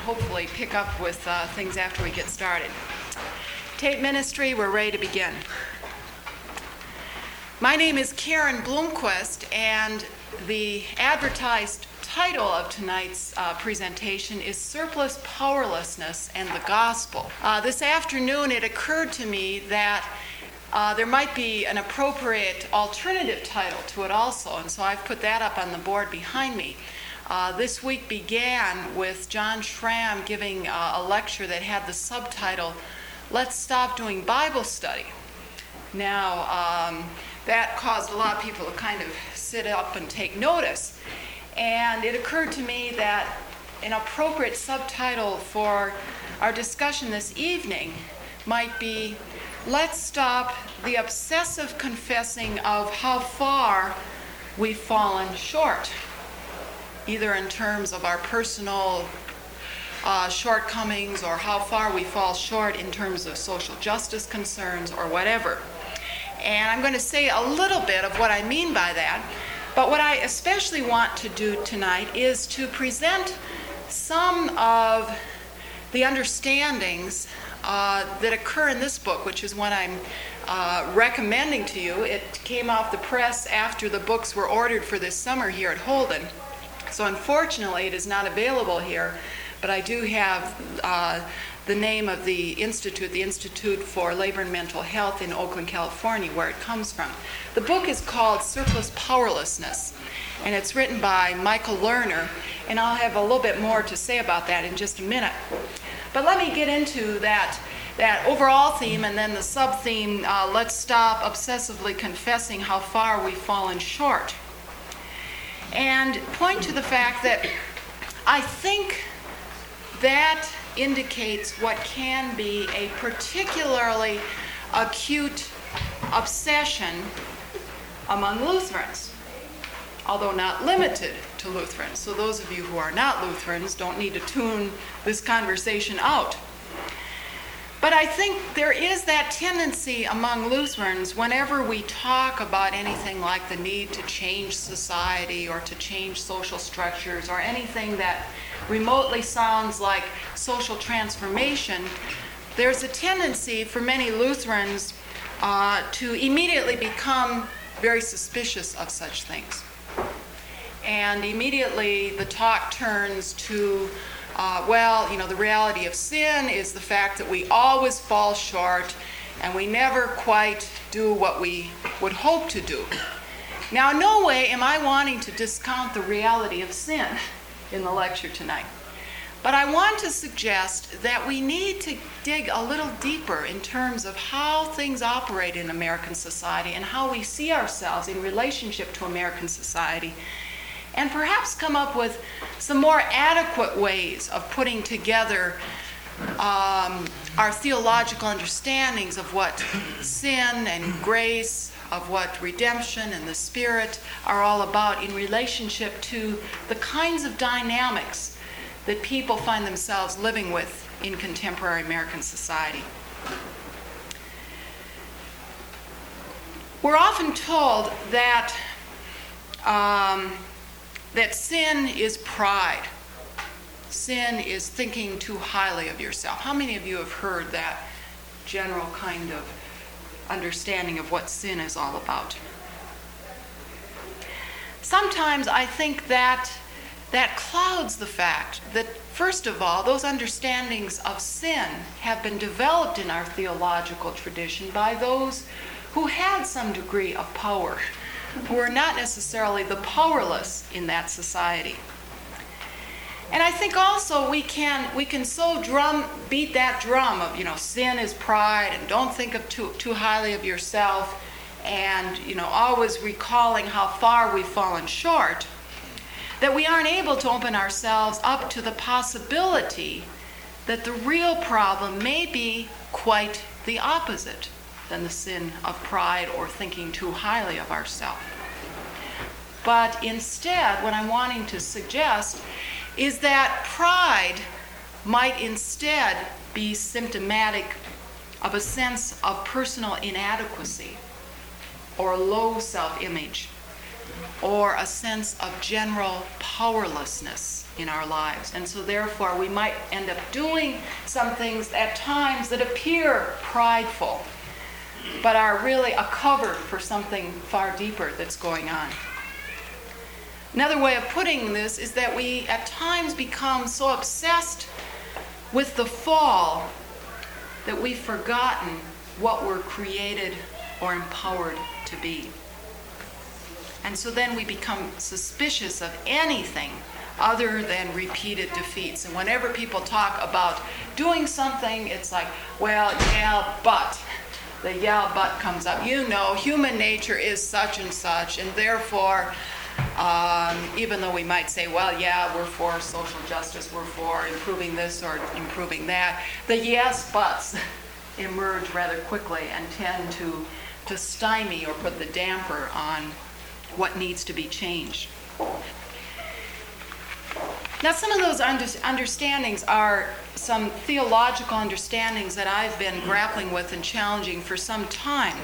hopefully pick up with things after we get started. Tate Ministry, we're ready to begin. My name is Karen Bloomquist, and the advertised title of tonight's presentation is Surplus Powerlessness and the Gospel. This afternoon it occurred to me that there might be an appropriate alternative title to it also, and so I've put that up on the board behind me. This week began with John Schramm giving a lecture that had the subtitle, Let's Stop Doing Bible Study. Now, that caused a lot of people to kind of sit up and take notice. And it occurred to me that an appropriate subtitle for our discussion this evening might be, Let's Stop the Obsessive Confessing of How Far We've Fallen Short, either in terms of our personal shortcomings or how far we fall short in terms of social justice concerns or whatever. And I'm going to say a little bit of what I mean by that, but what I especially want to do tonight is to present some of the understandings that occur in this book, which is what I'm recommending to you. It came off the press after the books were ordered for this summer here at Holden. So unfortunately, it is not available here, but I do have the name of the Institute for Labor and Mental Health in Oakland, California, where it comes from. The book is called Surplus Powerlessness, and it's written by Michael Lerner, and I'll have a little bit more to say about that in just a minute. But let me get into that overall theme and then the sub-theme, let's stop obsessively confessing how far we've fallen short. And point to the fact that I think that indicates what can be a particularly acute obsession among Lutherans, although not limited to Lutherans. So those of you who are not Lutherans don't need to tune this conversation out. But I think there is that tendency among Lutherans, whenever we talk about anything like the need to change society or to change social structures or anything that remotely sounds like social transformation, there's a tendency for many Lutherans to immediately become very suspicious of such things. And immediately the talk turns to the reality of sin is the fact that we always fall short and we never quite do what we would hope to do. Now, in no way am I wanting to discount the reality of sin in the lecture tonight. But I want to suggest that we need to dig a little deeper in terms of how things operate in American society and how we see ourselves in relationship to American society, and perhaps come up with some more adequate ways of putting together our theological understandings of what sin and grace, of what redemption and the Spirit are all about in relationship to the kinds of dynamics that people find themselves living with in contemporary American society. We're often told that sin is pride. Sin is thinking too highly of yourself. How many of you have heard that general kind of understanding of what sin is all about? Sometimes I think that clouds the fact that, first of all, those understandings of sin have been developed in our theological tradition by those who had some degree of power, who are not necessarily the powerless in that society. And I think also we can so beat that drum of, sin is pride and don't think of too highly of yourself, and, always recalling how far we've fallen short, that we aren't able to open ourselves up to the possibility that the real problem may be quite the opposite than the sin of pride or thinking too highly of ourselves. But instead, what I'm wanting to suggest is that pride might instead be symptomatic of a sense of personal inadequacy or low self-image or a sense of general powerlessness in our lives. And so therefore we might end up doing some things at times that appear prideful, but are really a cover for something far deeper that's going on. Another way of putting this is that we at times become so obsessed with the fall that we've forgotten what we're created or empowered to be. And so then we become suspicious of anything other than repeated defeats. And whenever people talk about doing something, it's like, well, yeah, but. The yeah, but comes up. You know, human nature is such and such, and therefore, even though we might say, well, yeah, we're for social justice, we're for improving this or improving that, the yes buts emerge rather quickly and tend to stymie or put the damper on what needs to be changed. Now, some of those understandings are some theological understandings that I've been grappling with and challenging for some time.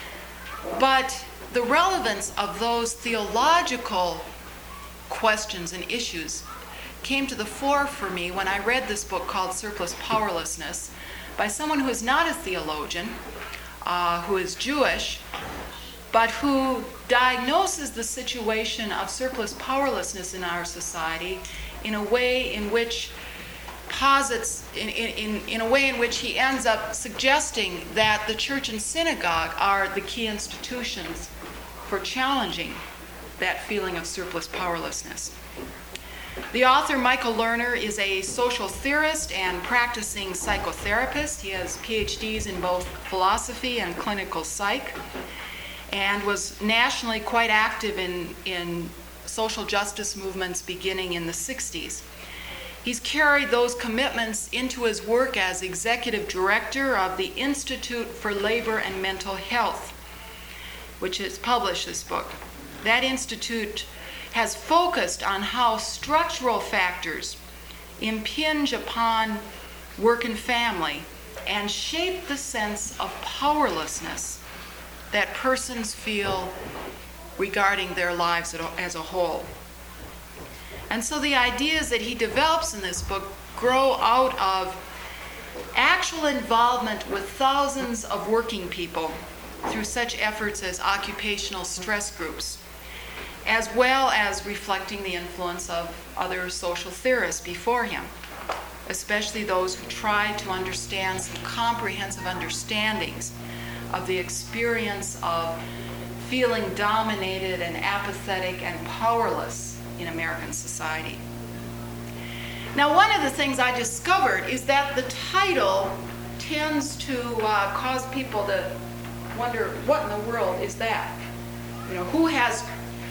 But the relevance of those theological questions and issues came to the fore for me when I read this book called Surplus Powerlessness by someone who is not a theologian, who is Jewish, but who diagnoses the situation of surplus powerlessness in our society in a way in which posits, in a way in which he ends up suggesting that the church and synagogue are the key institutions for challenging that feeling of surplus powerlessness. The author, Michael Lerner, is a social theorist and practicing psychotherapist. He has PhDs in both philosophy and clinical psych, and was nationally quite active in social justice movements beginning in the 60s. He's carried those commitments into his work as executive director of the Institute for Labor and Mental Health, which has published this book. That institute has focused on how structural factors impinge upon work and family and shape the sense of powerlessness that persons feel regarding their lives as a whole. And so the ideas that he develops in this book grow out of actual involvement with thousands of working people through such efforts as occupational stress groups, as well as reflecting the influence of other social theorists before him, especially those who tried to understand some comprehensive understandings of the experience of feeling dominated and apathetic and powerless in American society. Now, one of the things I discovered is that the title tends to cause people to wonder, what in the world is that? Who has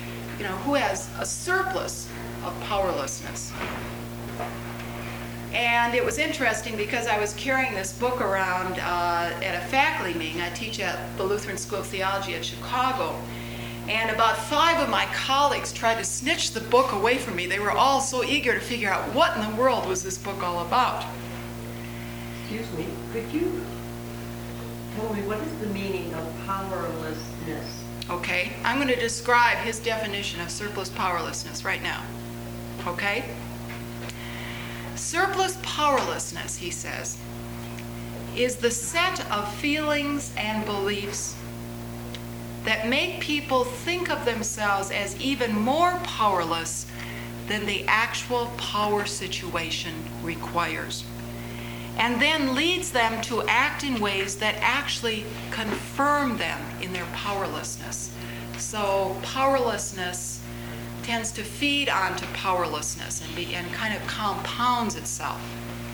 a surplus of powerlessness? And it was interesting because I was carrying this book around at a faculty meeting. I teach at the Lutheran School of Theology at Chicago. And about 5 of my colleagues tried to snitch the book away from me. They were all so eager to figure out what in the world was this book all about. Excuse me, could you tell me what is the meaning of powerlessness? Okay, I'm going to describe his definition of surplus powerlessness right now. Okay? Surplus powerlessness, he says, is the set of feelings and beliefs that make people think of themselves as even more powerless than the actual power situation requires, and then leads them to act in ways that actually confirm them in their powerlessness. So powerlessness tends to feed onto powerlessness and kind of compounds itself.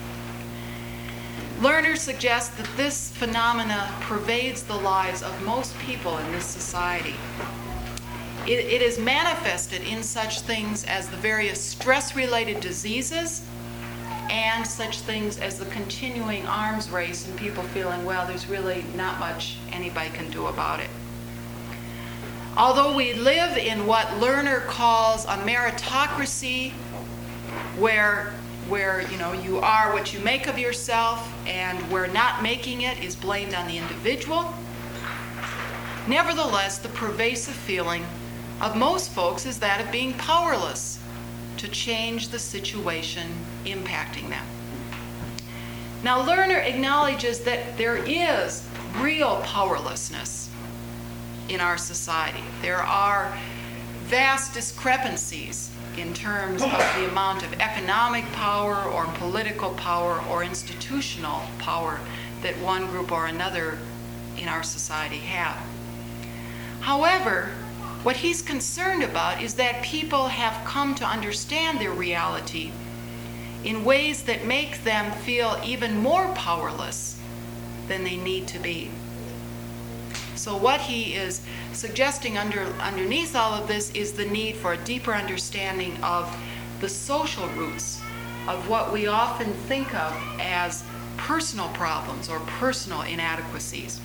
Lerner suggests that this phenomena pervades the lives of most people in this society. It is manifested in such things as the various stress-related diseases and such things as the continuing arms race and people feeling, well, there's really not much anybody can do about it. Although we live in what Lerner calls a meritocracy, where you are what you make of yourself, and where not making it is blamed on the individual, nevertheless, the pervasive feeling of most folks is that of being powerless to change the situation impacting them. Now, Lerner acknowledges that there is real powerlessness in our society. There are vast discrepancies in terms of the amount of economic power or political power or institutional power that one group or another in our society have. However, what he's concerned about is that people have come to understand their reality in ways that make them feel even more powerless than they need to be. So what he is suggesting underneath all of this is the need for a deeper understanding of the social roots of what we often think of as personal problems or personal inadequacies.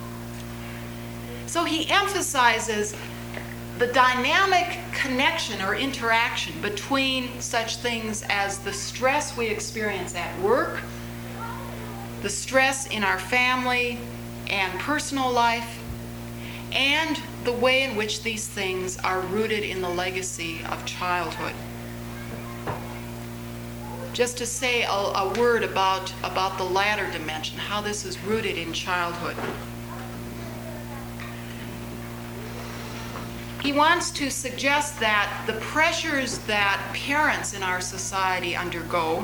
So he emphasizes the dynamic connection or interaction between such things as the stress we experience at work, the stress in our family and personal life, and the way in which these things are rooted in the legacy of childhood. Just to say a word about the latter dimension, how this is rooted in childhood. He wants to suggest that the pressures that parents in our society undergo,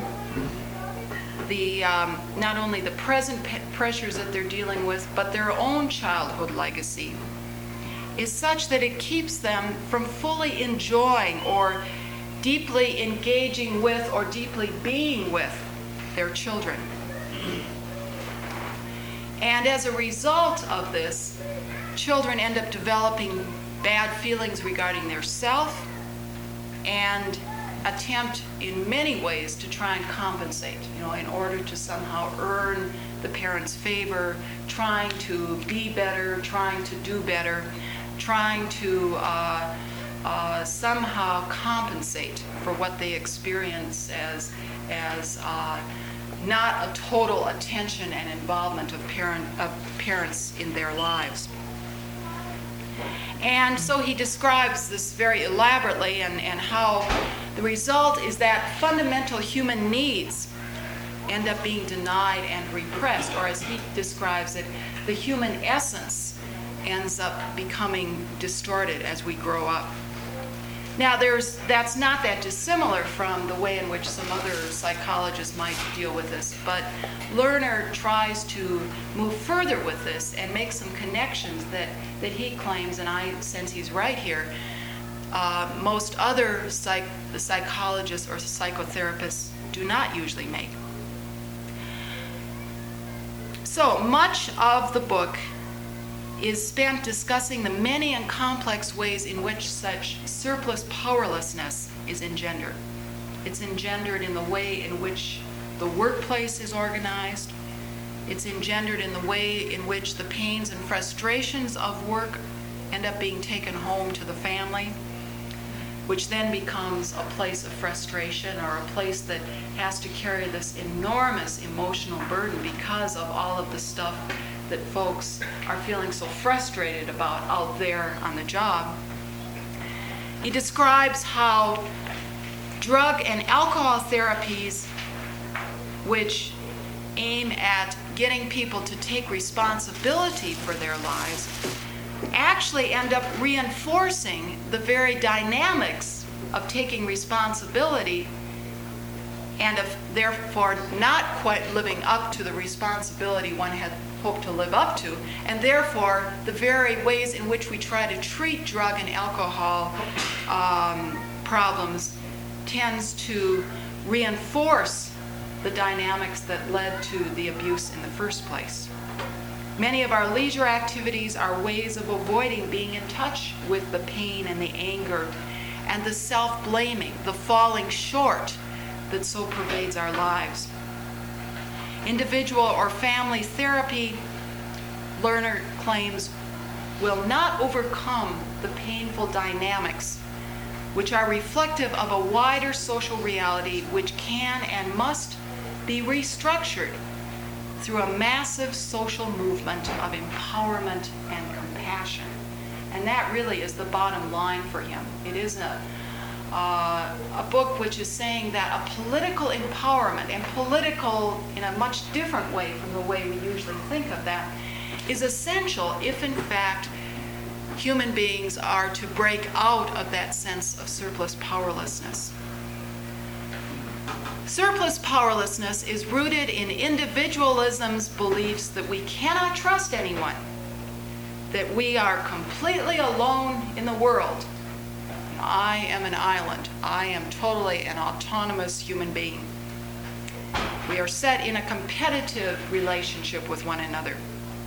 not only the present pressures that they're dealing with, but their own childhood legacy, is such that it keeps them from fully enjoying or deeply engaging with or deeply being with their children. And as a result of this, children end up developing bad feelings regarding their self and attempt in many ways to try and compensate, in order to somehow earn the parents' favor, trying to be better, trying to do better, trying to somehow compensate for what they experience as not a total attention and involvement of parents in their lives. And so he describes this very elaborately and how the result is that fundamental human needs end up being denied and repressed, or as he describes it, the human essence ends up becoming distorted as we grow up. Now, that's not that dissimilar from the way in which some other psychologists might deal with this, but Lerner tries to move further with this and make some connections that he claims, and I sense he's right here, most other psychologists or psychotherapists do not usually make. So much of the book is spent discussing the many and complex ways in which such surplus powerlessness is engendered. It's engendered in the way in which the workplace is organized. It's engendered in the way in which the pains and frustrations of work end up being taken home to the family, which then becomes a place of frustration or a place that has to carry this enormous emotional burden because of all of the stuff that folks are feeling so frustrated about out there on the job. He describes how drug and alcohol therapies, which aim at getting people to take responsibility for their lives, actually end up reinforcing the very dynamics of taking responsibility and of therefore not quite living up to the responsibility one had hoped to live up to, and therefore the very ways in which we try to treat drug and alcohol problems tends to reinforce the dynamics that led to the abuse in the first place. Many of our leisure activities are ways of avoiding being in touch with the pain and the anger and the self-blaming, the falling short that so pervades our lives. Individual or family therapy, Lerner claims, will not overcome the painful dynamics which are reflective of a wider social reality which can and must be restructured through a massive social movement of empowerment and compassion. And that really is the bottom line for him. It is a book which is saying that a political empowerment, and political in a much different way from the way we usually think of that, is essential if in fact human beings are to break out of that sense of surplus powerlessness. Surplus powerlessness is rooted in individualism's beliefs that we cannot trust anyone, that we are completely alone in the world. I am an island. I am totally an autonomous human being. We are set in a competitive relationship with one another.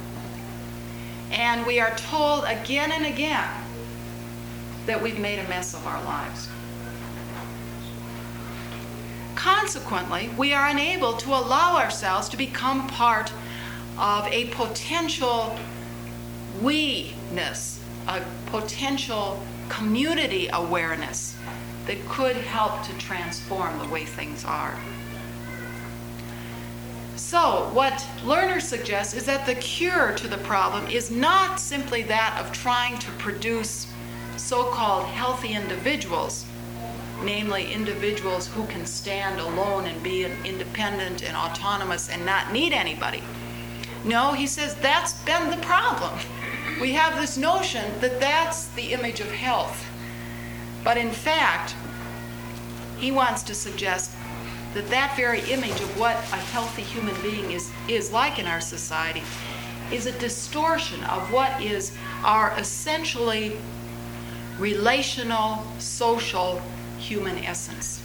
And we are told again and again that we've made a mess of our lives. Consequently, we are unable to allow ourselves to become part of a potential we-ness, a potential community awareness that could help to transform the way things are. So, what Lerner suggests is that the cure to the problem is not simply that of trying to produce so-called healthy individuals, namely individuals who can stand alone and be independent and autonomous and not need anybody. No, he says that's been the problem. We have this notion that that's the image of health. But in fact, he wants to suggest that that very image of what a healthy human being is like in our society is a distortion of what is our essentially relational, social human essence.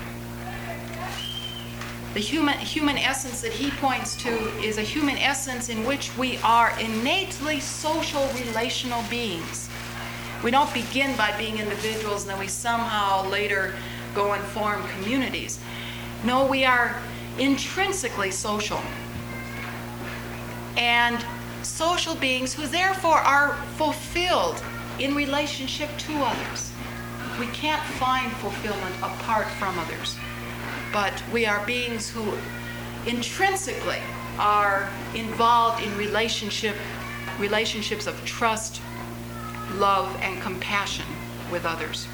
The human essence that he points to is a human essence in which we are innately social, relational beings. We don't begin by being individuals and then we somehow later go and form communities. No, we are intrinsically social. And social beings who therefore are fulfilled in relationship to others. We can't find fulfillment apart from others. But we are beings who intrinsically are involved in relationships of trust, love, and compassion with others.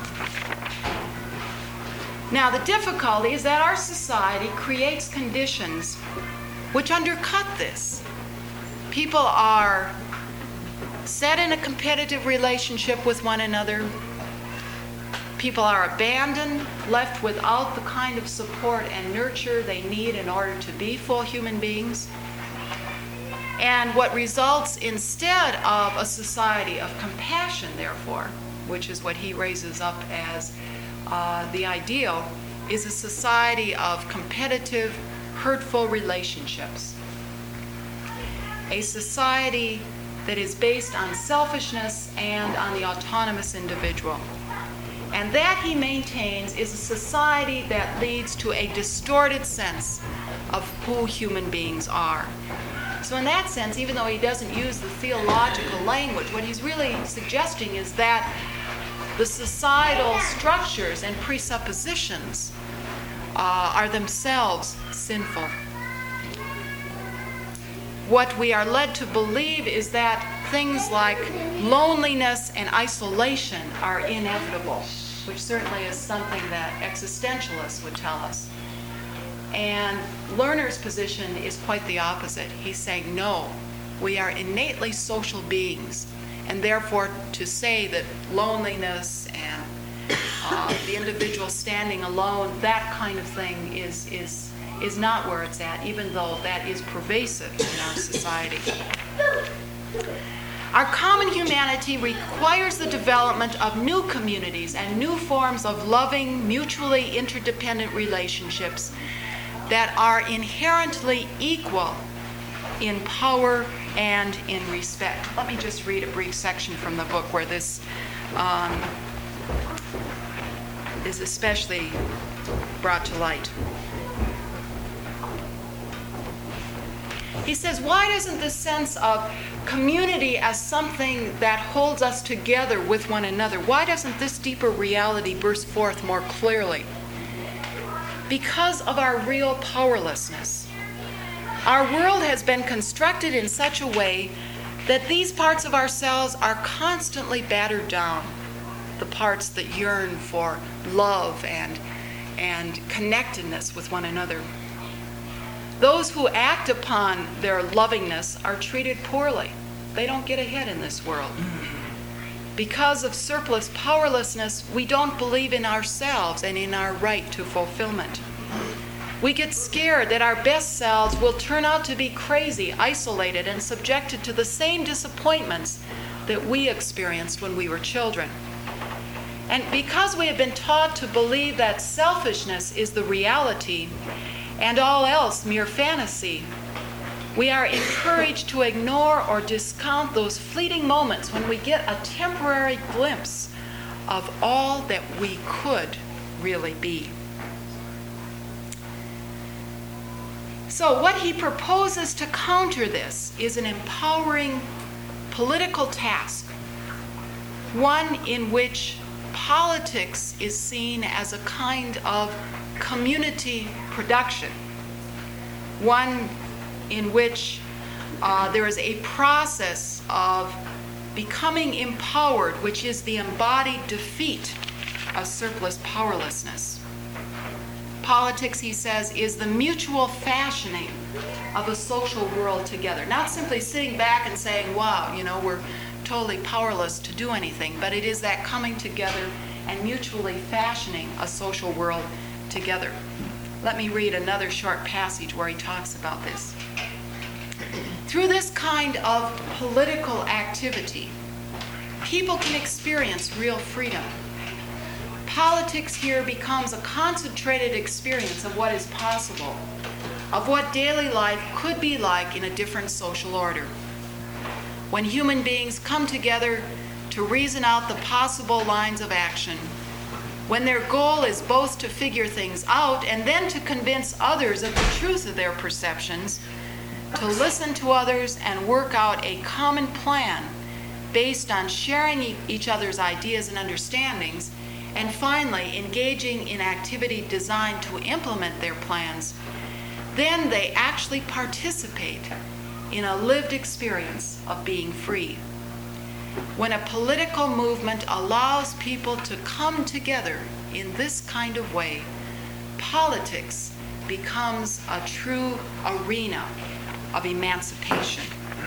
Now, the difficulty is that our society creates conditions which undercut this. People are set in a competitive relationship with one another. People are abandoned, left without the kind of support and nurture they need in order to be full human beings. And what results instead of a society of compassion, therefore, which is what he raises up as the ideal, is a society of competitive, hurtful relationships. A society that is based on selfishness and on the autonomous individual. And that, he maintains, is a society that leads to a distorted sense of who human beings are. So in that sense, even though he doesn't use the theological language, what he's really suggesting is that the societal structures and presuppositions are themselves sinful. What we are led to believe is that things like loneliness and isolation are inevitable, which certainly is something that existentialists would tell us. And Lerner's position is quite the opposite. He's saying, no, we are innately social beings, and therefore to say that loneliness and the individual standing alone, that kind of thing is not where it's at, even though that is pervasive in our society. Our common humanity requires the development of new communities and new forms of loving, mutually interdependent relationships that are inherently equal in power and in respect. Let me just read a brief section from the book where this is especially brought to light. He says, why doesn't this sense of community as something that holds us together with one another, why doesn't this deeper reality burst forth more clearly? Because of our real powerlessness. Our world has been constructed in such a way that these parts of ourselves are constantly battered down, the parts that yearn for love and connectedness with one another. Those who act upon their lovingness are treated poorly. They don't get ahead in this world. Because of surplus powerlessness, we don't believe in ourselves and in our right to fulfillment. We get scared that our best selves will turn out to be crazy, isolated, and subjected to the same disappointments that we experienced when we were children. And because we have been taught to believe that selfishness is the reality and all else mere fantasy, we are encouraged to ignore or discount those fleeting moments when we get a temporary glimpse of all that we could really be. So what he proposes to counter this is an empowering political task, one in which politics is seen as a kind of community production, one in which there is a process of becoming empowered, which is the embodied defeat of surplus powerlessness. Politics, he says, is the mutual fashioning of a social world together. Not simply sitting back and saying, wow, we're totally powerless to do anything, but it is that coming together and mutually fashioning a social world together. Let me read another short passage where he talks about this. Through this kind of political activity, people can experience real freedom. Politics here becomes a concentrated experience of what is possible, of what daily life could be like in a different social order. When human beings come together to reason out the possible lines of action, when their goal is both to figure things out and then to convince others of the truth of their perceptions, to listen to others and work out a common plan based on sharing each other's ideas and understandings, and finally engaging in activity designed to implement their plans, then they actually participate in a lived experience of being free. When a political movement allows people to come together in this kind of way, politics becomes a true arena of emancipation.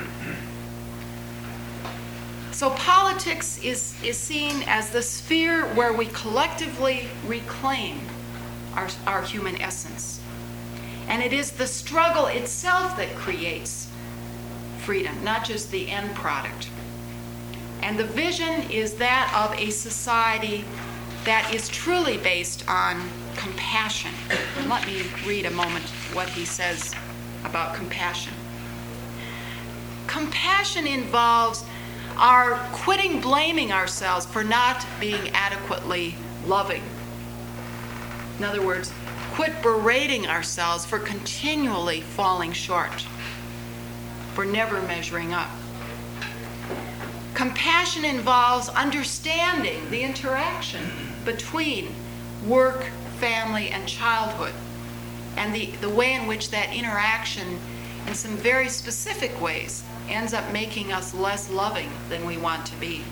So politics is seen as the sphere where we collectively reclaim our human essence. And it is the struggle itself that creates freedom, not just the end product. And the vision is that of a society that is truly based on compassion. And let me read a moment what he says about compassion. Compassion involves our quitting blaming ourselves for not being adequately loving. In other words, quit berating ourselves for continually falling short, for never measuring up. Compassion involves understanding the interaction between work, family, and childhood, and the way in which that interaction, in some very specific ways, ends up making us less loving than we want to be.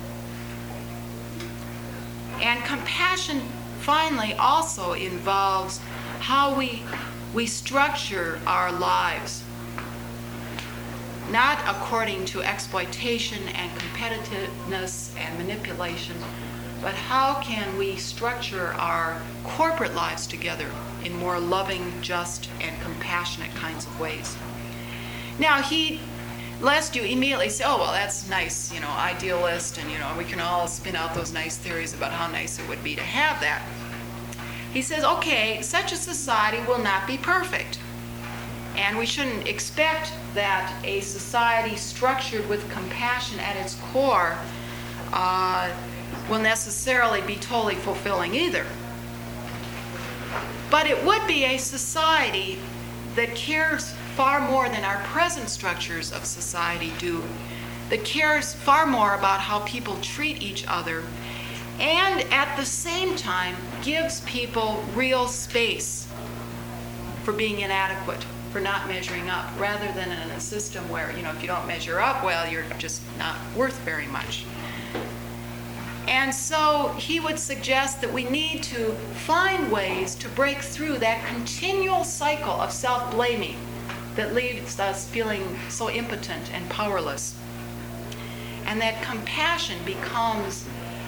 And compassion, finally, also involves how we structure our lives, not according to exploitation and competitiveness and manipulation, but how can we structure our corporate lives together in more loving, just, and compassionate kinds of ways. Now, lest you immediately say, oh, well, that's nice, idealist, and, we can all spin out those nice theories about how nice it would be to have that. He says, okay, such a society will not be perfect. And we shouldn't expect that a society structured with compassion at its core will necessarily be totally fulfilling either. But it would be a society that cares far more than our present structures of society do, that cares far more about how people treat each other, and at the same time gives people real space for being inadequate, for not measuring up, rather than in a system where, if you don't measure up, well, you're just not worth very much. And so he would suggest that we need to find ways to break through that continual cycle of self-blaming that leaves us feeling so impotent and powerless. And that compassion becomes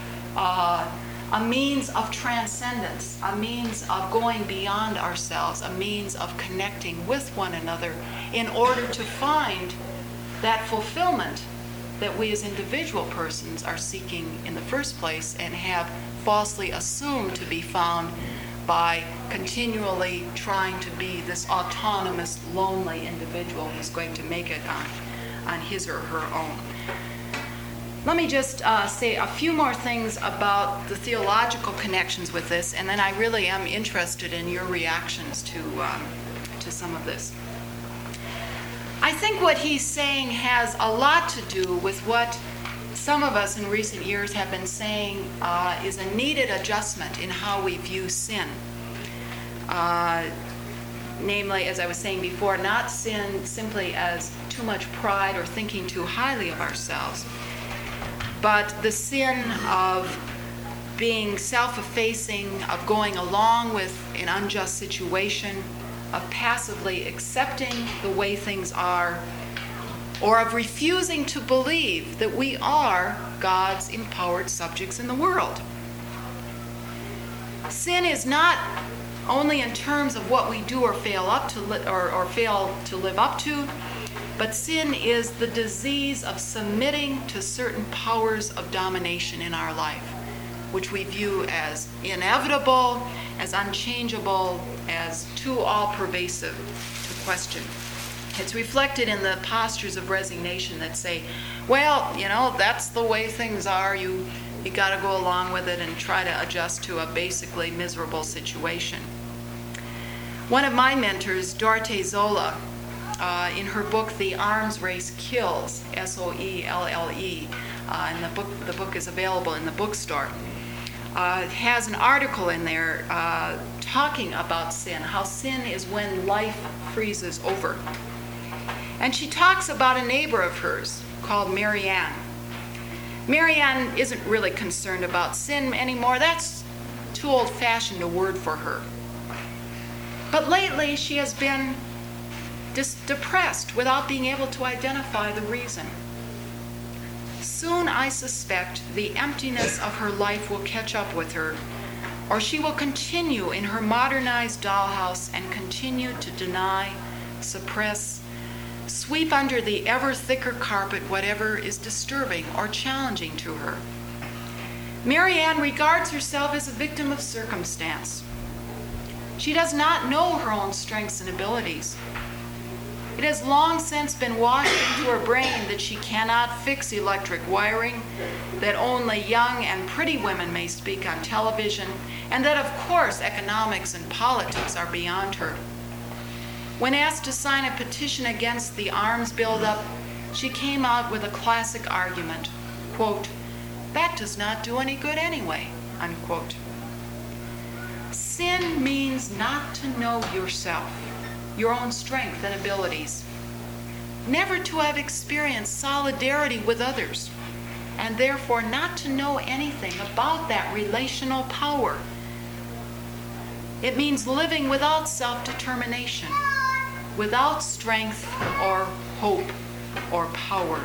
a means of transcendence, a means of going beyond ourselves, a means of connecting with one another in order to find that fulfillment that we as individual persons are seeking in the first place and have falsely assumed to be found by continually trying to be this autonomous, lonely individual who's going to make it on his or her own. Let me just say a few more things about the theological connections with this, and then I really am interested in your reactions to some of this. I think what he's saying has a lot to do with what some of us in recent years have been saying is a needed adjustment in how we view sin. Namely, as I was saying before, not sin simply as too much pride or thinking too highly of ourselves, but the sin of being self-effacing, of going along with an unjust situation, of passively accepting the way things are, or of refusing to believe that we are God's empowered subjects in the world. Sin is not only in terms of what we do or fail to live up to, but sin is the disease of submitting to certain powers of domination in our life, which we view as inevitable, as unchangeable, as too all-pervasive to question. It's reflected in the postures of resignation that say, well, that's the way things are. You got to go along with it and try to adjust to a basically miserable situation. One of my mentors, Dorothee Zola, in her book, The Arms Race Kills, S-O-E-L-L-E, and the book is available in the bookstore, has an article in there talking about sin, how sin is when life freezes over. And she talks about a neighbor of hers called Marianne. Marianne isn't really concerned about sin anymore. That's too old-fashioned a word for her. But lately she has been depressed without being able to identify the reason. Soon, I suspect, the emptiness of her life will catch up with her, or she will continue in her modernized dollhouse and continue to deny, suppress, sweep under the ever thicker carpet whatever is disturbing or challenging to her. Marianne regards herself as a victim of circumstance. She does not know her own strengths and abilities. It has long since been washed into her brain that she cannot fix electric wiring, that only young and pretty women may speak on television, and that, of course, economics and politics are beyond her. When asked to sign a petition against the arms buildup, she came out with a classic argument, quote, "That does not do any good anyway," unquote. Sin means not to know yourself, your own strength and abilities, never to have experienced solidarity with others, and therefore not to know anything about that relational power. It means living without self-determination, without strength or hope or power.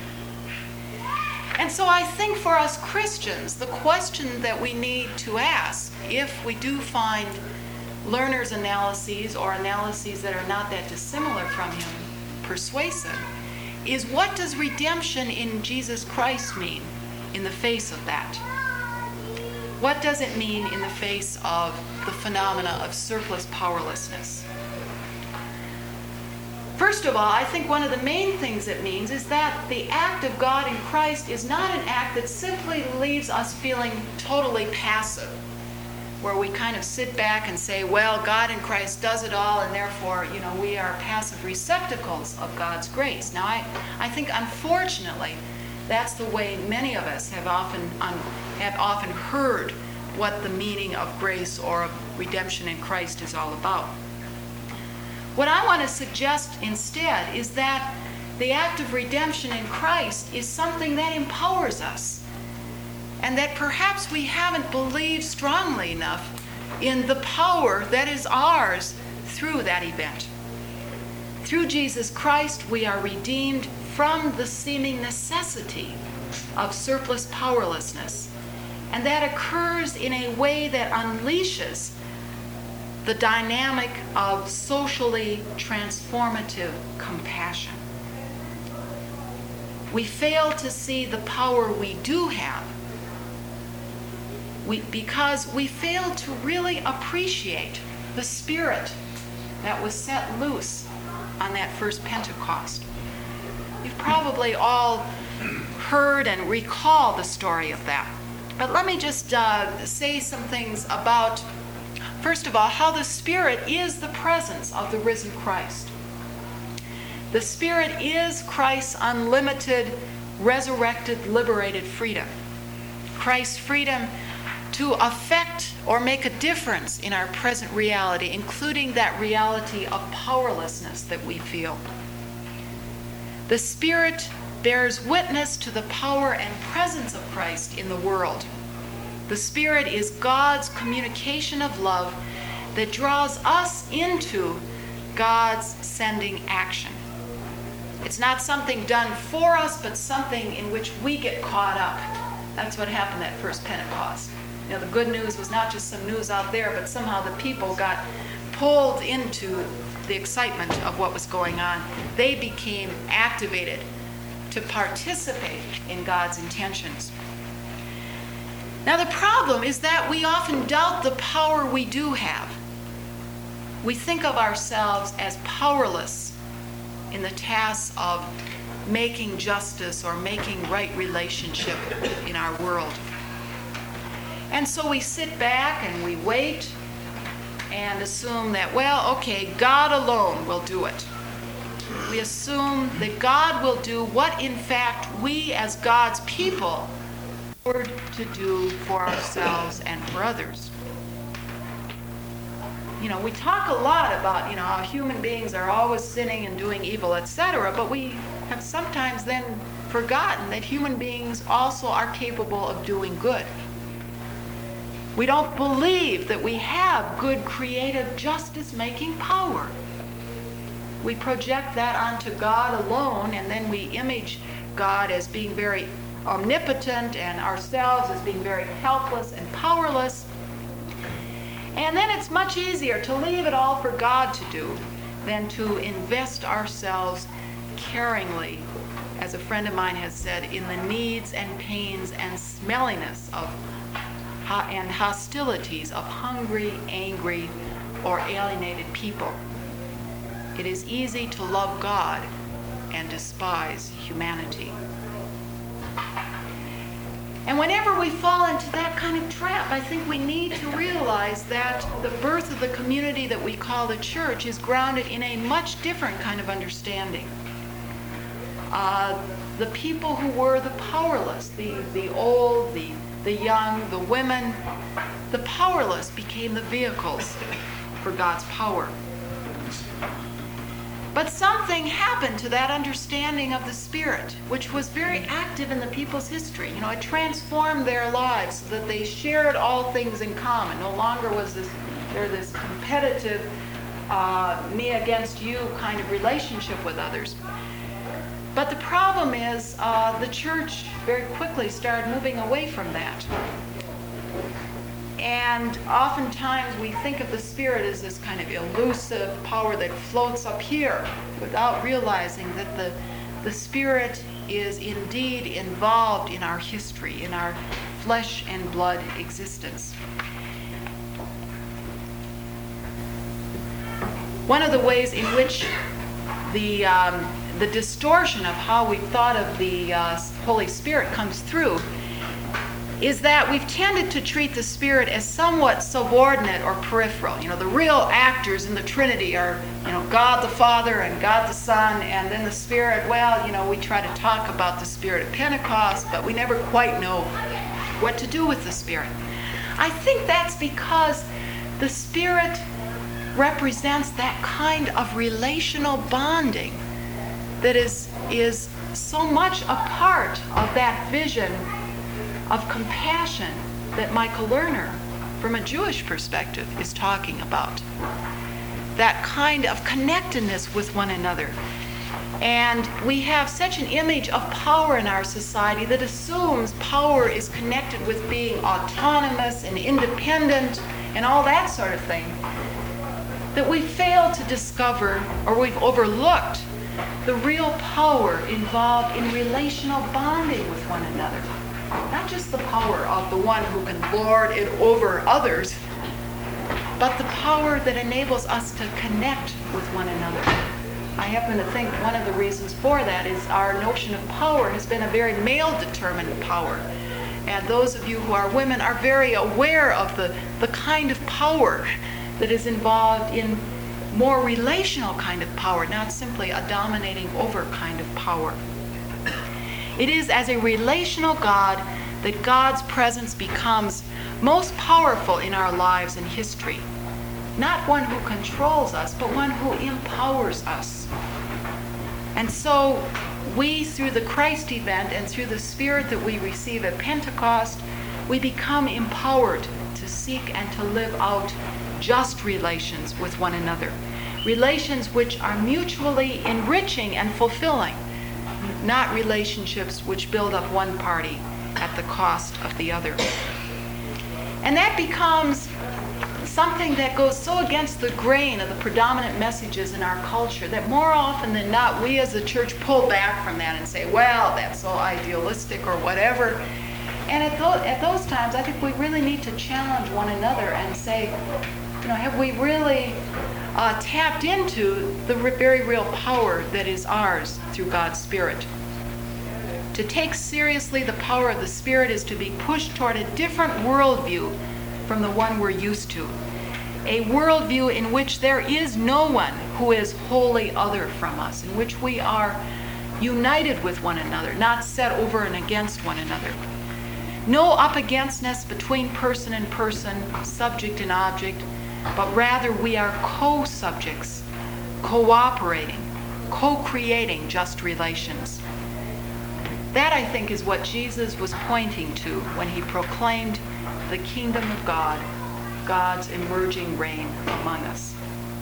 And so I think for us Christians, the question that we need to ask, if we do find Lerner's analyses or analyses that are not that dissimilar from him persuasive, is what does redemption in Jesus Christ mean in the face of that? What does it mean in the face of the phenomena of surplus powerlessness? First of all, I think one of the main things it means is that the act of God in Christ is not an act that simply leaves us feeling totally passive, where we kind of sit back and say, well, God in Christ does it all, and therefore, we are passive receptacles of God's grace. Now, I think, unfortunately, that's the way many of us have often heard what the meaning of grace or of redemption in Christ is all about. What I want to suggest instead is that the act of redemption in Christ is something that empowers us, and that perhaps we haven't believed strongly enough in the power that is ours through that event. Through Jesus Christ, we are redeemed from the seeming necessity of surplus powerlessness, and that occurs in a way that unleashes the dynamic of socially transformative compassion. We fail to see the power we do have because we fail to really appreciate the spirit that was set loose on that first Pentecost. You've probably all heard and recall the story of that. But let me just say some things about, first of all, how the Spirit is the presence of the risen Christ. The Spirit is Christ's unlimited, resurrected, liberated freedom. Christ's freedom to affect or make a difference in our present reality, including that reality of powerlessness that we feel. The Spirit bears witness to the power and presence of Christ in the world. The Spirit is God's communication of love that draws us into God's sending action. It's not something done for us, but something in which we get caught up. That's what happened at first Pentecost. You know, the good news was not just some news out there, but somehow the people got pulled into the excitement of what was going on. They became activated to participate in God's intentions. Now, the problem is that we often doubt the power we do have. We think of ourselves as powerless in the task of making justice or making right relationship in our world. And so we sit back and we wait and assume that, well, okay, God alone will do it. We assume that God will do what, in fact, we as God's people were to do for ourselves and for others. You know, we talk a lot about, you know, how human beings are always sinning and doing evil, etc., but we have sometimes then forgotten that human beings also are capable of doing good. We don't believe that we have good, creative, justice-making power. We project that onto God alone, and then we image God as being very omnipotent and ourselves as being very helpless and powerless. And then it's much easier to leave it all for God to do than to invest ourselves caringly, as a friend of mine has said, in the needs and pains and smelliness of and hostilities of hungry, angry, or alienated people. It is easy to love God and despise humanity. And whenever we fall into that kind of trap, I think we need to realize that the birth of the community that we call the church is grounded in a much different kind of understanding. The people who were the powerless, the old, the young, the women, the powerless became the vehicles for God's power. But something happened to that understanding of the Spirit, which was very active in the people's history. You know, it transformed their lives so that they shared all things in common. No longer was there this competitive me against you kind of relationship with others. But the problem is the church very quickly started moving away from that. And oftentimes we think of the Spirit as this kind of elusive power that floats up here without realizing that the Spirit is indeed involved in our history, in our flesh and blood existence. One of the ways in which the distortion of how we've thought of the Holy Spirit comes through is that we've tended to treat the Spirit as somewhat subordinate or peripheral. You know, the real actors in the Trinity are, you know, God the Father and God the Son, and then the Spirit, well, you know, we try to talk about the Spirit at Pentecost, but we never quite know what to do with the Spirit. I think that's because the Spirit represents that kind of relational bonding that is so much a part of that vision of compassion that Michael Lerner, from a Jewish perspective, is talking about. That kind of connectedness with one another. And we have such an image of power in our society that assumes power is connected with being autonomous and independent and all that sort of thing, that we fail to discover, or we've overlooked, the real power involved in relational bonding with one another. Not just the power of the one who can lord it over others, but the power that enables us to connect with one another. I happen to think one of the reasons for that is our notion of power has been a very male-determined power. And those of you who are women are very aware of the kind of power that is involved in more relational kind of power, not simply a dominating over kind of power. It is as a relational God that God's presence becomes most powerful in our lives and history. Not one who controls us, but one who empowers us. And so we, through the Christ event and through the Spirit that we receive at Pentecost, we become empowered to seek and to live out just relations with one another. Relations which are mutually enriching and fulfilling, not relationships which build up one party at the cost of the other. And that becomes something that goes so against the grain of the predominant messages in our culture that more often than not, we as a church pull back from that and say, well, that's so idealistic or whatever. And at those times, I think we really need to challenge one another and say, have we really tapped into the very real power that is ours through God's Spirit? To take seriously the power of the Spirit is to be pushed toward a different worldview from the one we're used to. A worldview in which there is no one who is wholly other from us, in which we are united with one another, not set over and against one another. No up againstness between person and person, subject and object, but rather we are co-subjects, cooperating, co-creating just relations. That, I think, is what Jesus was pointing to when he proclaimed the kingdom of God, God's emerging reign among us.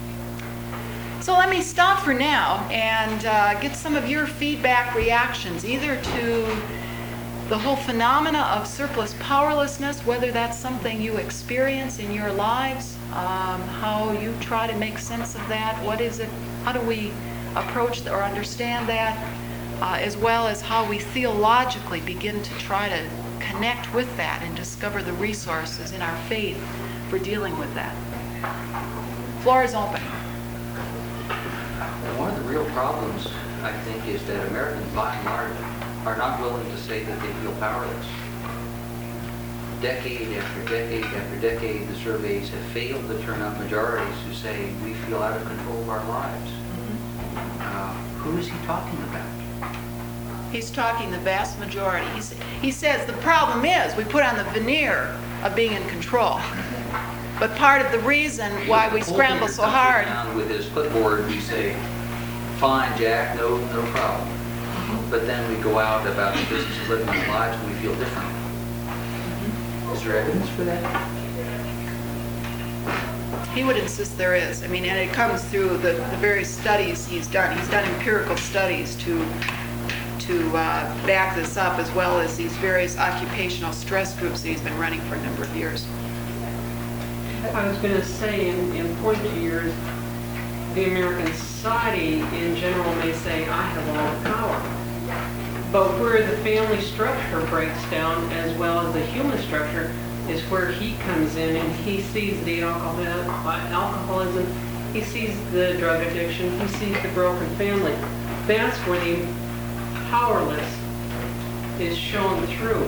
So let me stop for now and get some of your feedback reactions, either to the whole phenomena of surplus powerlessness, whether that's something you experience in your lives, how you try to make sense of that, what is it, how do we approach or understand that, as well as how we theologically begin to try to connect with that and discover the resources in our faith for dealing with that. Floor is open. One of the real problems, I think, is that Americans, by and large, are not willing to say that they feel powerless. Decade after decade after decade, the surveys have failed to turn up majorities who say we feel out of control of our lives. Who is he talking about? He's talking the vast majority. He says the problem is we put on the veneer of being in control. But part of the reason why we scramble so hard. With his clipboard, we say, "Fine, Jack, no problem." But then we go out about the business of living our lives and we feel different. Is there evidence for that? He would insist there is. And it comes through the various studies he's done. He's done empirical studies to back this up, as well as these various occupational stress groups that he's been running for a number of years. I was going to say, in point to yours, the American society in general may say, I have all the power. But where the family structure breaks down, as well as the human structure, is where he comes in and he sees the alcoholism, he sees the drug addiction, he sees the broken family. That's where the powerless is shown through.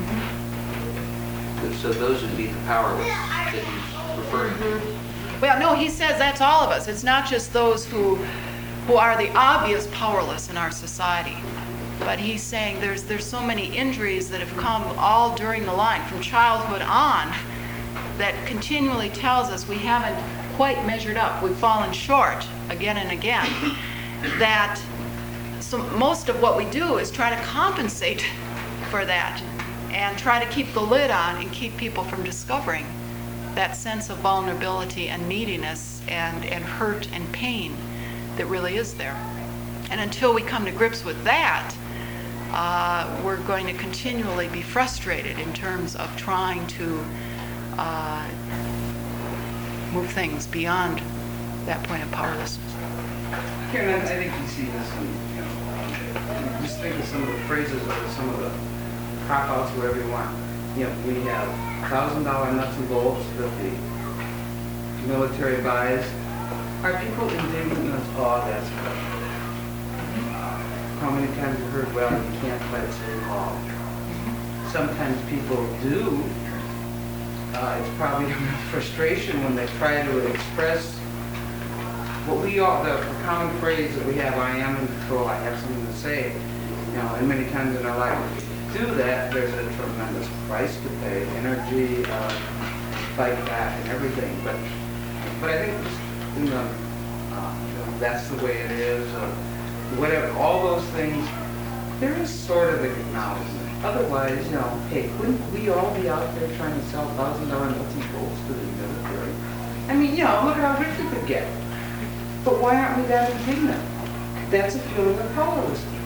So those would be the powerless that he's referring to. Well, no, he says that's all of us. It's not just those who are the obvious powerless in our society. But he's saying there's so many injuries that have come all during the line, from childhood on, that continually tells us we haven't quite measured up. We've fallen short again and again. That so most of what we do is try to compensate for that and try to keep the lid on and keep people from discovering that sense of vulnerability and neediness and hurt and pain that really is there. And until we come to grips with that, we're going to continually be frustrated in terms of trying to move things beyond that point of powerlessness. Karen, I think you see this in, just think of some of the phrases or some of the cop-outs, whatever you want. We have $1,000 nuts and bolts that the military buys. Are people indignant? Oh, that's good. How many times have you heard, well, you can't fight City Hall? Sometimes people do. It's probably a frustration when they try to express what we all, the common phrase that we have, I am in control, I have something to say, and many times in our life, to do that, there's a tremendous price to pay, energy, fight back and everything, but I think just that's the way it is, whatever, all those things, there is sort of an acknowledgement. Otherwise, hey, wouldn't we all be out there trying to sell $1,000 nuts and bolts to the military? I mean, look at how rich we could get. But why aren't we that indignant? That's a feeling of powerlessness.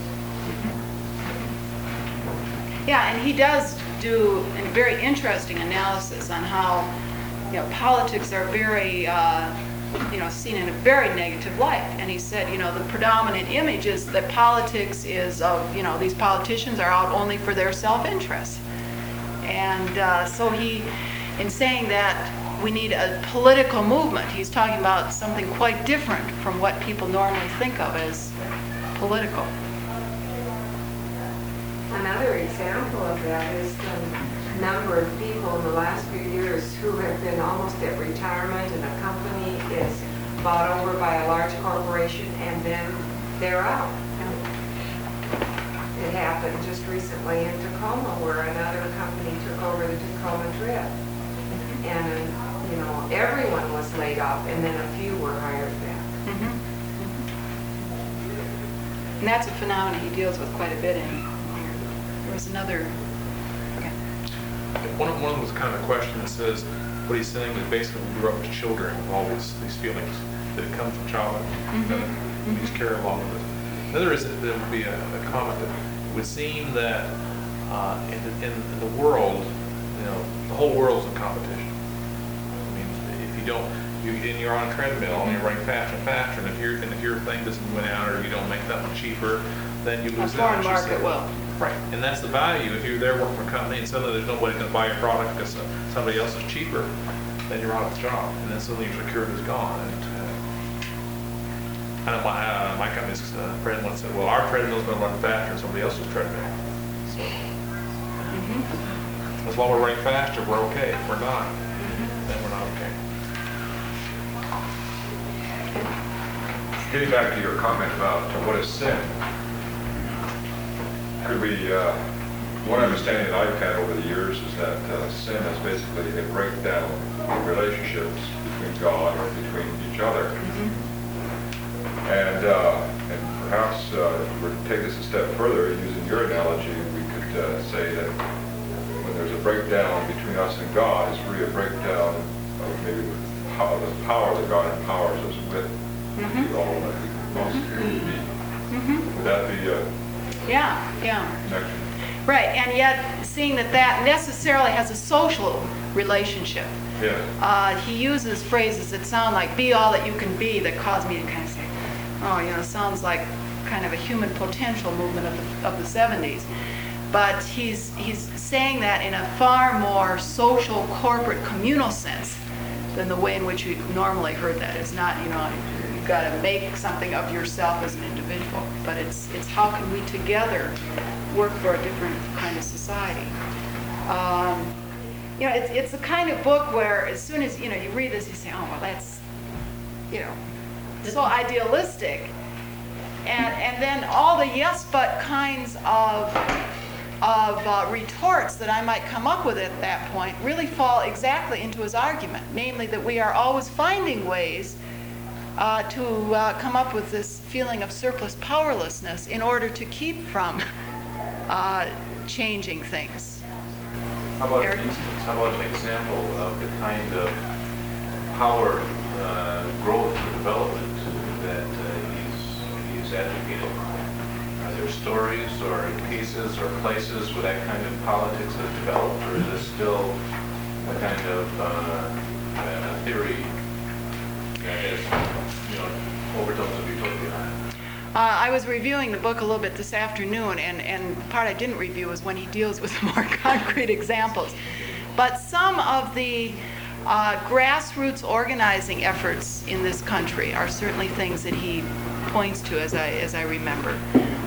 Yeah, and he does do a very interesting analysis on how, politics are very, seen in a very negative light. And he said, the predominant image is that politics is of, these politicians are out only for their self-interest. And so he, in saying that we need a political movement, he's talking about something quite different from what people normally think of as political. Another example of that is the number of people in the last few years who have been almost at retirement and a company is bought over by a large corporation and then they're out. It happened just recently in Tacoma where another company took over the Tacoma Trip. And, everyone was laid off and then a few were hired back. Mm-hmm. And that's a phenomenon he deals with quite a bit in. There was another. Okay. One of them was kind of a question that says, what he's saying is basically we grew up as children with all these feelings that come from childhood. We just carry along with it. Another is that there would be a comment that it would seem that in the world, the whole world's in competition. I mean, if you don't, you're on a treadmill and you're running faster and faster, and if your thing doesn't win out or you don't make that much cheaper, then you lose A foreign market will. Right, and that's the value. If you're there working for a company and suddenly there's nobody going to buy your product because somebody else is cheaper, then you're out of the job, and then suddenly your security is gone. And I know my company's president once said, "Well, our treadmill's going to run faster than somebody else's treadmill." So as long as we're running faster, we're okay. If we're not, then we're not okay. Getting back to your comment about what is sin, could we, one understanding that I've had over the years is that sin is basically a breakdown of relationships between God or between each other. And perhaps if we were to take this a step further, using your analogy, we could say that when there's a breakdown between us and God, it's really a breakdown of maybe the power that God empowers us with. To be all that we most appear to be. Would that be a connection? Right, and yet seeing that necessarily has a social relationship. Yeah. He uses phrases that sound like "be all that you can be" that cause me to kind of say, sounds like kind of a human potential movement of the 70s. But he's saying that in a far more social, corporate, communal sense than the way in which you normally heard that. It's not, you've got to make something of yourself as an individual, but it's how can we together work for a different kind of society. It's a kind of book where as soon as you read this, you say, oh well, that's so idealistic, and then all the yes but kinds of retorts that I might come up with at that point really fall exactly into his argument, namely that we are always finding ways to come up with this feeling of surplus powerlessness in order to keep from changing things. How about Eric? an instance, how about an example of the kind of power growth or development that he's advocating? Are there stories or cases or places where that kind of politics has developed, or is this still a kind of a theory that has, overtones of utopia? I was reviewing the book a little bit this afternoon, and the part I didn't review was when he deals with more concrete examples. But some of the grassroots organizing efforts in this country are certainly things that he points to, as I remember.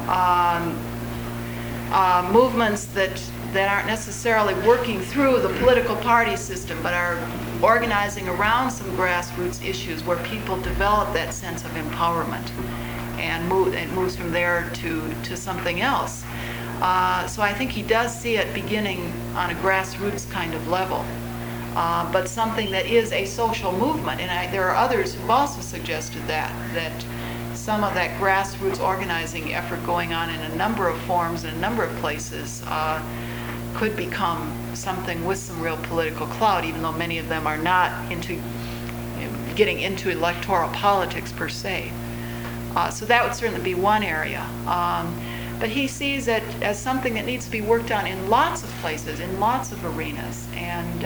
Movements that aren't necessarily working through the political party system, but are organizing around some grassroots issues where people develop that sense of empowerment. And it moves from there to something else. So I think he does see it beginning on a grassroots kind of level, but something that is a social movement. And there are others who've also suggested that some of that grassroots organizing effort going on in a number of forms in a number of places could become something with some real political clout, even though many of them are not getting into electoral politics per se. So that would certainly be one area. But he sees it as something that needs to be worked on in lots of places, in lots of arenas. And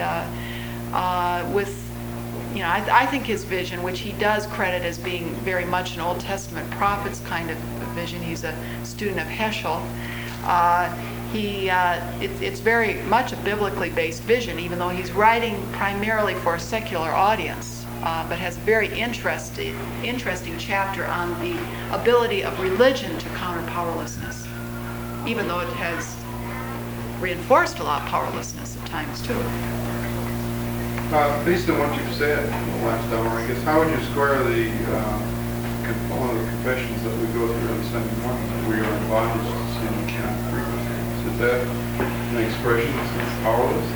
I think his vision, which he does credit as being very much an Old Testament prophet's kind of vision, he's a student of Heschel, it's very much a biblically based vision, even though he's writing primarily for a secular audience. But has a very interesting chapter on the ability of religion to counter powerlessness, even though it has reinforced a lot of powerlessness at times too. Based on what you've said in the last hour, I guess, how would you square one of the confessions that we go through on Sunday morning, that we are in bondage to sin and cannot free ourselves? Is that an expression of powerlessness?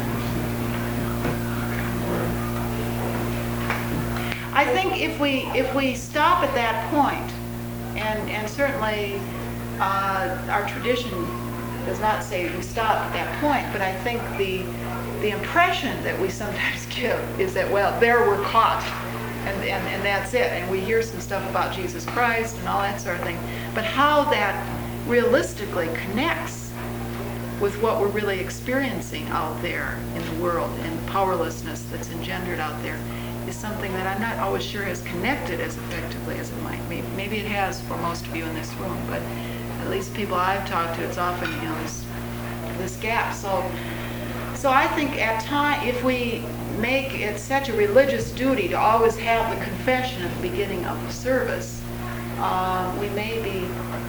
I think if we stop at that point, and certainly our tradition does not say we stop at that point, but I think the impression that we sometimes give is that, well, there we're caught, and that's it. And we hear some stuff about Jesus Christ and all that sort of thing. But how that realistically connects with what we're really experiencing out there in the world and the powerlessness that's engendered out there is something that I'm not always sure has connected as effectively as it might. Maybe it has for most of you in this room, but at least people I've talked to, it's often, this gap. So I think at time, if we make it such a religious duty to always have the confession at the beginning of the service, we may be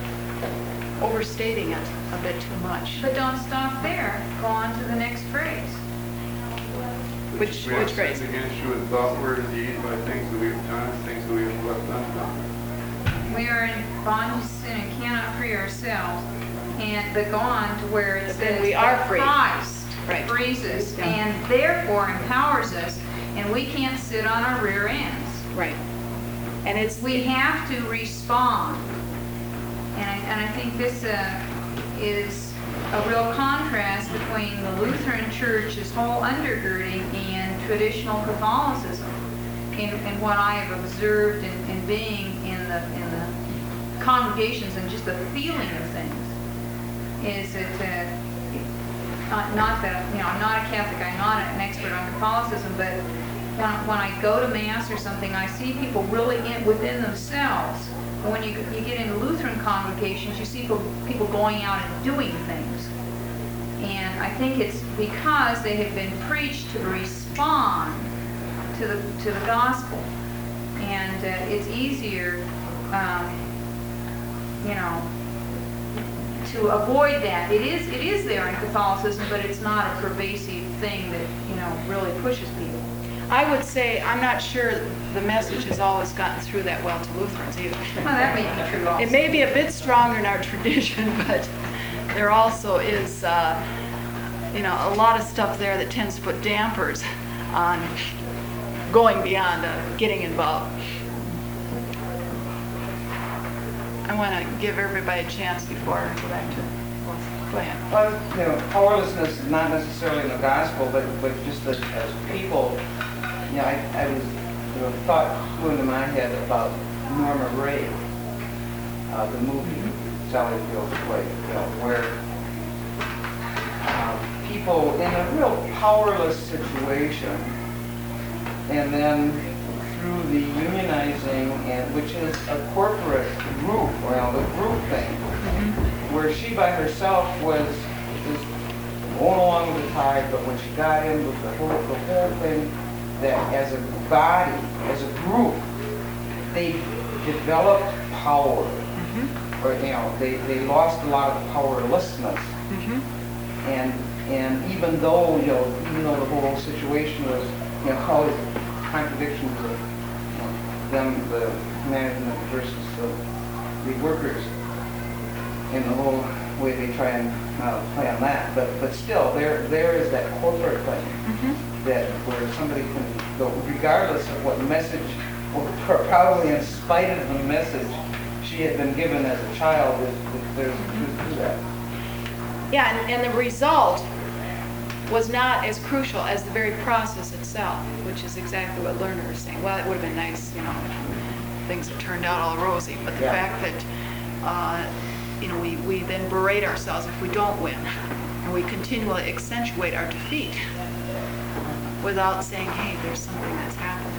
overstating it a bit too much. But don't stop there. Go on to the next phrase. Which We have phrase? sinned against you in thought, word, and deed, by things that we have done, things that we have left undone. We are in bondage to sin and cannot free ourselves. But go on to where it But says then we are that free. Christ Right. frees us Yeah. and therefore empowers us, and we can't sit on our rear ends. Right. And it's We have to respond. And I think this is a real contrast between the Lutheran Church's whole undergirding and traditional Catholicism. In what I have observed in being in the congregations and just the feeling of things, is that not that I'm not a Catholic, I'm not an expert on Catholicism, but when I go to Mass or something, I see people really within themselves. And when you get into Lutheran congregations, you see people going out and doing things. And I think it's because they have been preached to respond to the gospel. And it's easier, to avoid that. It is there in Catholicism, but it's not a pervasive thing that, really pushes people. I would say I'm not sure the message has always gotten through that well to Lutherans either. Well, that may be true also. It may be a bit stronger in our tradition, but there also is, a lot of stuff there that tends to put dampers on going beyond getting involved. I want to give everybody a chance before I go back to, go ahead. Well, powerlessness is not necessarily in the gospel, but just as people, I was, the thought flew into my head about Norma Ray, the movie Sally Field's Play, where people in a real powerless situation, and then through the unionizing, and which is a corporate group, the group thing, where she by herself was just going along with the tide, but when she got in with the whole thing, that as a body, as a group, they developed power, or they lost a lot of powerlessness, and even though the whole situation was all these contradictions of them, the management versus the workers, and the whole way they try and play on that, but still there is that corporate thing that where somebody can go regardless of what message, or probably in spite of the message she had been given as a child, if there's truth to that. Yeah, and the result was not as crucial as the very process itself, which is exactly what Lerner is saying. Well, it would have been nice, if things had turned out all rosy, but the fact that, we then berate ourselves if we don't win, and we continually accentuate our defeat without saying, hey, there's something that's happening.